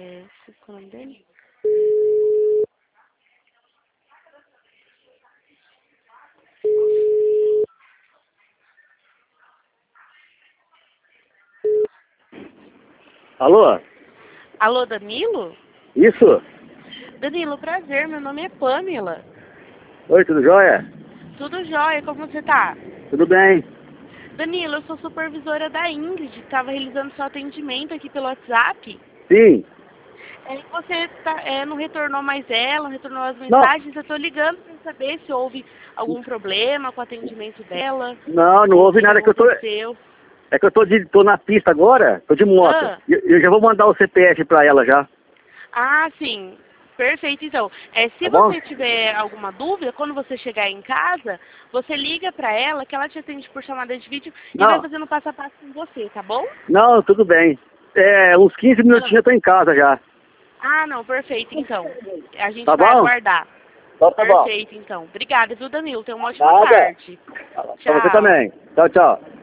Qual é o nome dele? Alô? Alô, Danilo? Isso? Danilo, prazer, meu nome é Pamela. Oi, tudo jóia? Tudo jóia, como você tá? Tudo bem? Danilo, eu sou supervisora da Ingrid, que estava realizando seu atendimento aqui pelo WhatsApp. Sim. Você não retornou mais ela, não retornou as Não, mensagens. Eu estou ligando para saber se houve algum problema com o atendimento dela. não Ou o houve que nada que eu tô... aconteceu. É que eu tô na pista agora, tô de moto. Ah, Eu já vou mandar o CPF pra ela já, sim. Perfeito, então. Se tá bom? você tiver alguma dúvida, quando você chegar em casa, você liga para ela, que ela te atende por chamada de vídeo e vai Não, fazendo passo a passo com você, tá bom? não, tudo bem. Uns 15 minutinhos Ah, eu tô em casa já, não, perfeito, então. A gente tá vai bom? aguardar. Então tá bom. Perfeito, então. Obrigada, viu, Danilo? Tenha uma ótima Nada. tarde. Pra você Tchau. também. Tchau, tchau.